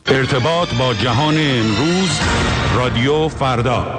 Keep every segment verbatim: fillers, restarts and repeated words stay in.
ارتباط با جهان امروز، رادیو فردا.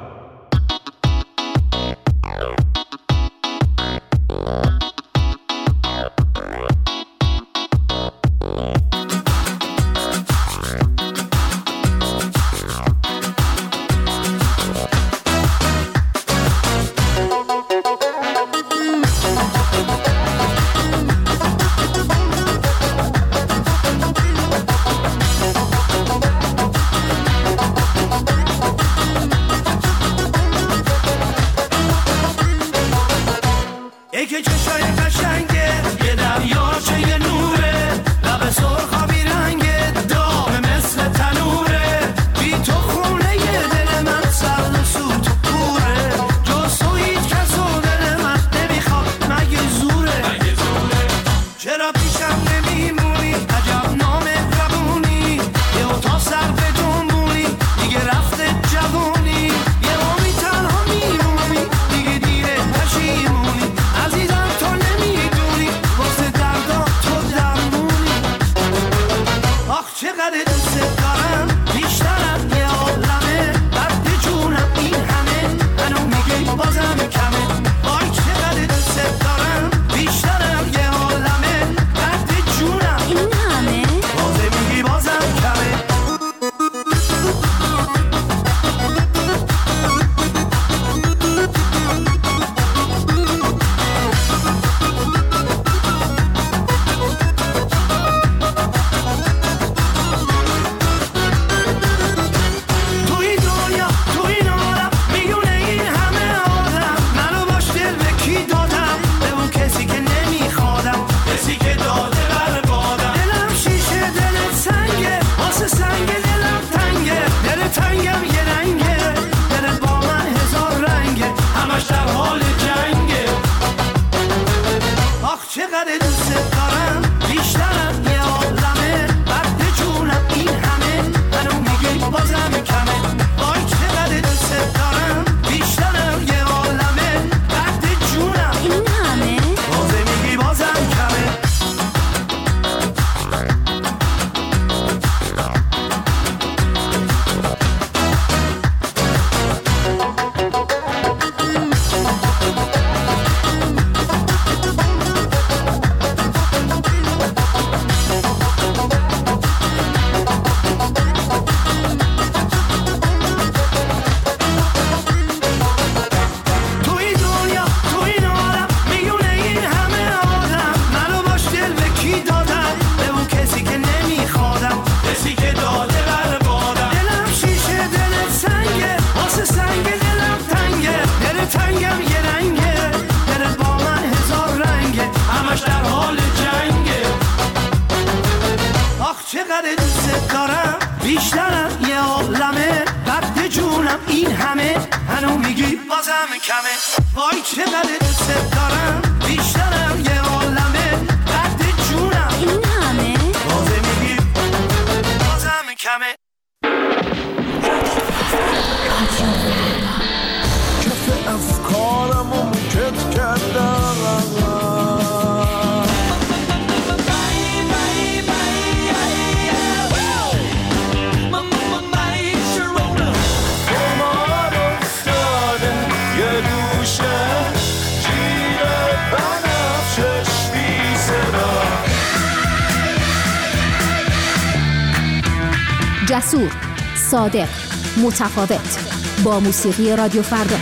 جسور، صادق، متفاوت، با موسیقی رادیو فردا.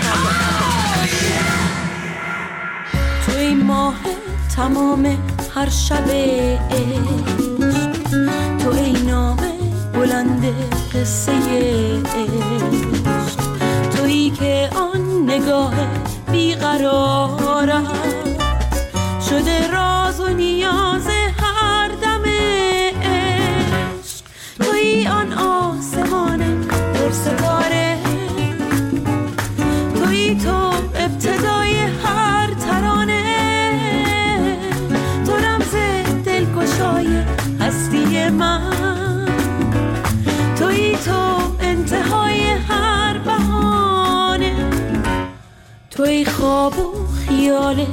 تو این ماه تمام هر شب عشق، تو این نام بلند قصه عشق، تویی که آن نگاه بیقرارم شده راز و نیاز هر دم عشق، تویی آن آسمان پر ستاره، تویی تو ابتدای هر ترانه، تو رمز دلگشای هستی من، تویی تو انتهای هر بهانه، تویی خواب و خیال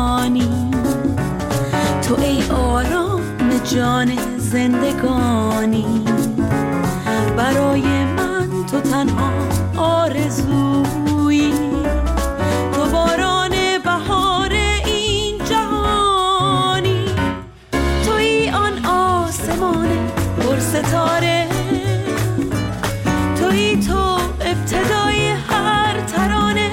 جاودانی، تو ای آرام جان زندگانی، جهانی، برای من تو تنها آرزویی، تو باران بهار این جهانی، تویی آن آسمان پر ستاره، تویی تو ابتدای هر ترانه،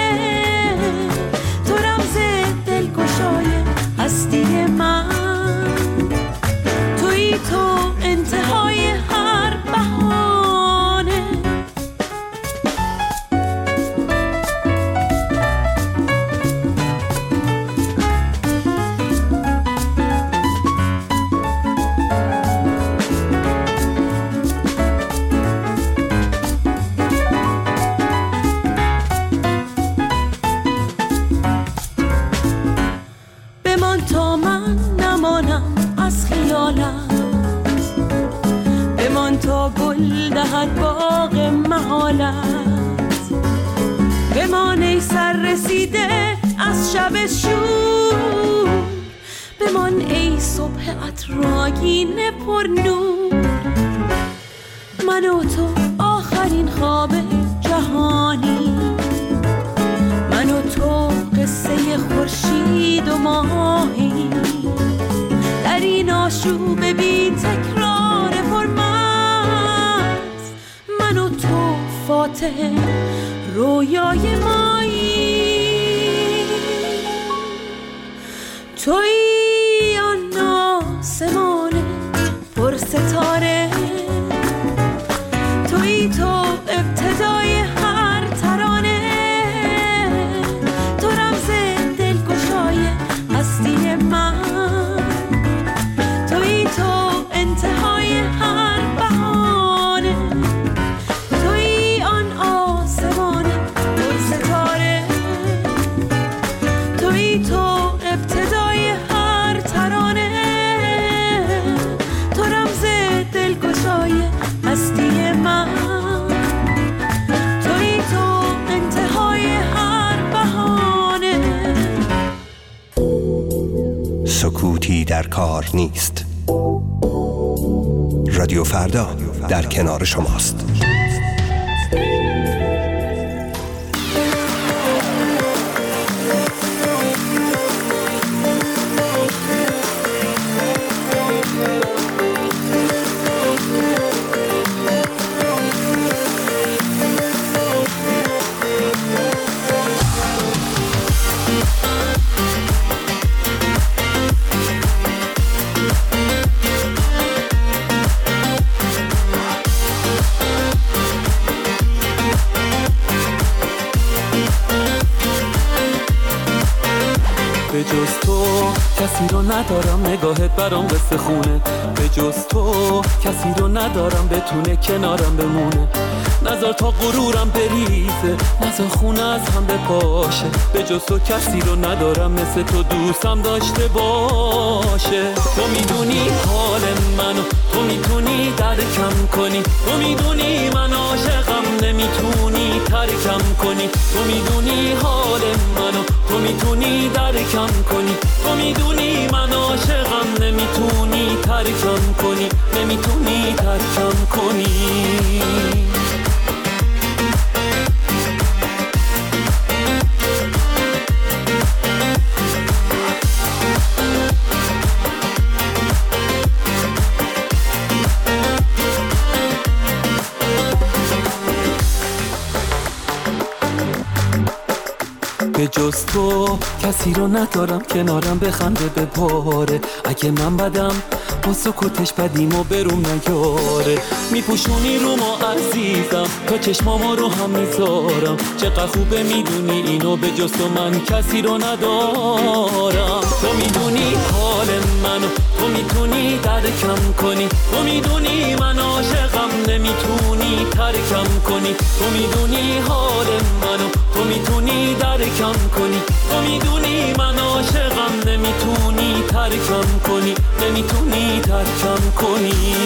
تو رمز دلگشای هستی من، تویی تو انتهای هر بهانه. بمان تا من نمانم از خیالت، بمان تا گل دهد باغ محالت، بمان ای سر رسیده از شب شور، بمان ای صبح عطرآگین پر نور، من و تو آخرین خواب جهانی، من و تو قصه خورشید و ماهی، در این آشوب بی تکرار پرمست، من و تو فاتح رویای مایی، تویی آن آسمان پر ستاره، تویی تو ابتدای هر ترانه، تو رمز دلگشای هستی من، تویی تو انتهای هر بهانه، تویی آن آسمان پر ستاره، تویی تو ابتدای هر ترانه، تو رمز دلگشای هستی من، تویی تو انتهای هر بهانه. سکوتی در کار نیست. رادیو فردا در کنار شماست. به جز تو کسی رو ندارم، نگاهت برام قصه خونه، به جز تو کسی رو ندارم بتونه کنارم بمونه، نذار تا غرورم بریزه، نذار خونه از هم بپاشه، به جز تو کسی رو ندارم مثل تو دوستم داشته باشه، تو میدونی حال منو، تو میتونی درکم کنی، تو میدونی من عاشقم نمیتونی ترکم کنی، تو میدونی حال منو، تو میتونی درکم کنی، تو میدونی من عاشقم نمیتونی ترکم کنی، نمیتونی ترکم کنی. به جز تو کسی رو ندارم کنارم بخنده بباره، اگه من بدم با سکوتش بدیم و بروم نیاره، میپوشونی رو ما عزیزم تا چشماما رو هم میذارم، چقدر خوبه میدونی اینو، به جز تو من کسی رو ندارم، تو میدونی حال منو، تو میتونی درکم کنی، تو میدونی من عاشقم نمیتونی ترکم کنی، تو میدونی حال منو، تو میتونی درکم کنی، تو میدونی من عاشقم نمیتونی ترکم کنی، نمیتونی ترکم کنی.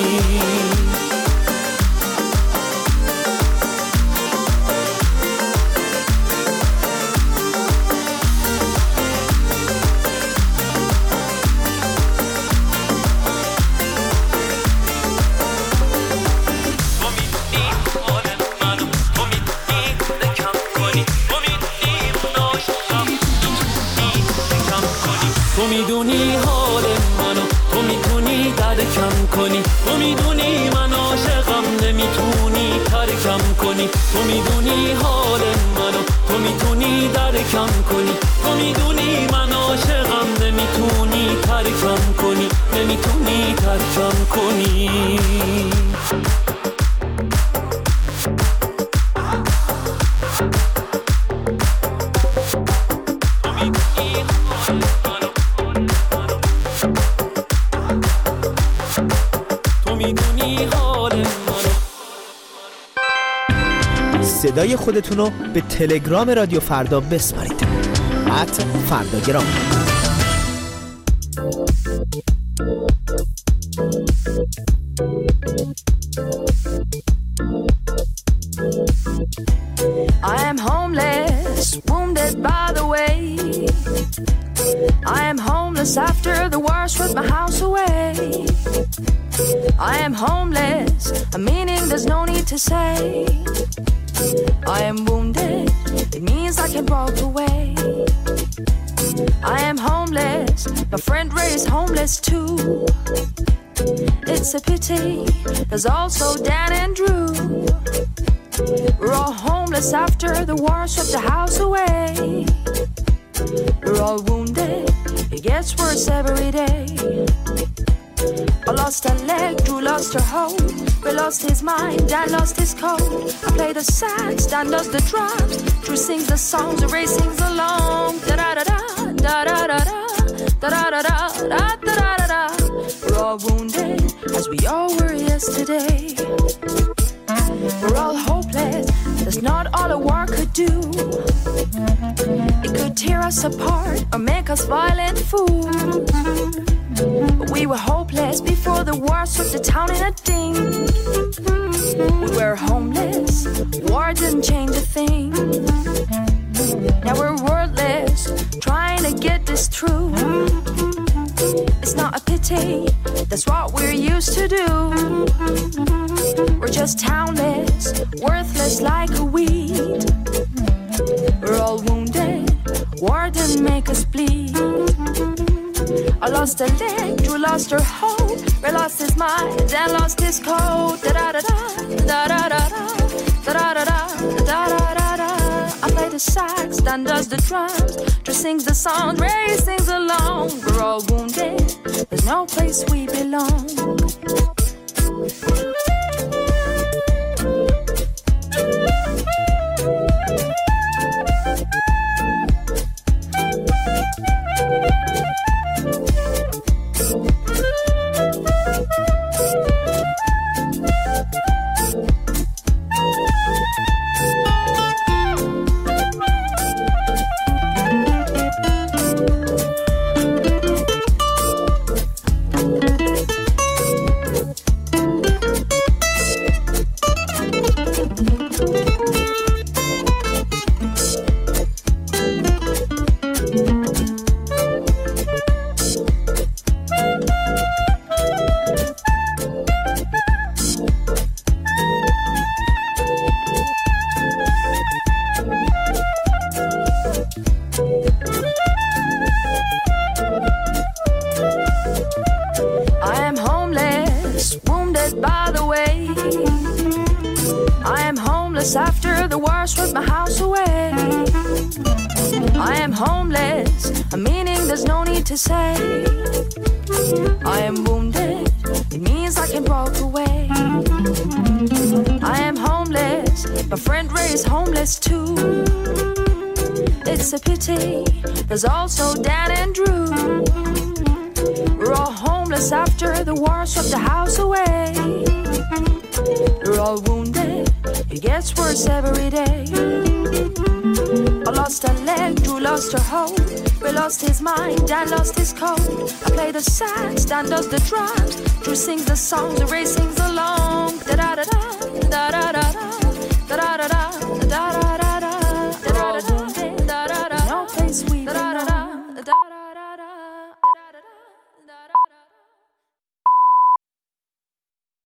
کنی. تو میدونی من عاشقم نمیتونی ترکم کنی. تو میدونی حال منو تو میتونی درکم کنی. تو میدونی من عاشقم نمیتونی ترکم کنی. نمیتونی ترکم کنی. صدای خودتون رو به تلگرام رادیو فردا بسپارید. ات فرداگرام. I am homeless, wounded by the way. I am homeless after the war stripped my house away. I am homeless, a meaning there's no need to say. I am wounded, it means I can walk away. I am homeless, my friend Ray is homeless too. It's a pity, there's also Dan and Drew. We're all homeless after the war stripped the house away. We're all wounded, it gets worse every day. I lost a leg, Drew lost her hope. Ray lost his mind, Dan lost his code. I play the sax, Dan does the drums. Drew sings the songs, Ray sings along. Da da da da, da da da da, da da da da, da da da da da. We're all wounded, as we all were yesterday. We're all hopeless, that's not all a war could do. It could tear us apart or make us violent fools. But we were hopeless before the war swept the town in a ding. We were homeless, war didn't change a thing. Now we're wordless, trying to get this through. It's not a pity, that's what we're used to do. We're just townless, worthless like a weed. We're all wounded, war didn't make us bleed. I lost a leg, Drew lost her hope. Ray lost his mind, Dan lost his code. Da da da da, da da da da, da da da da, da da da da. I play the sax, Dan does the drums. Drew sings the songs, Ray sings along. We're all wounded, there's no place we belong. After the war stripped my house away. I am homeless, a meaning there's no need to say. I am wounded, it means I can walk away. I am homeless, my friend Ray is homeless too. It's a pity, there's also Dan and Drew. We're all homeless after the war swept the house away. We're all wounded, it gets worse every day. I lost a leg, Drew lost her hope. Ray lost his mind, Dan lost his code. I play the sax, Dan does the drums. Drew sings the songs, Ray sings along.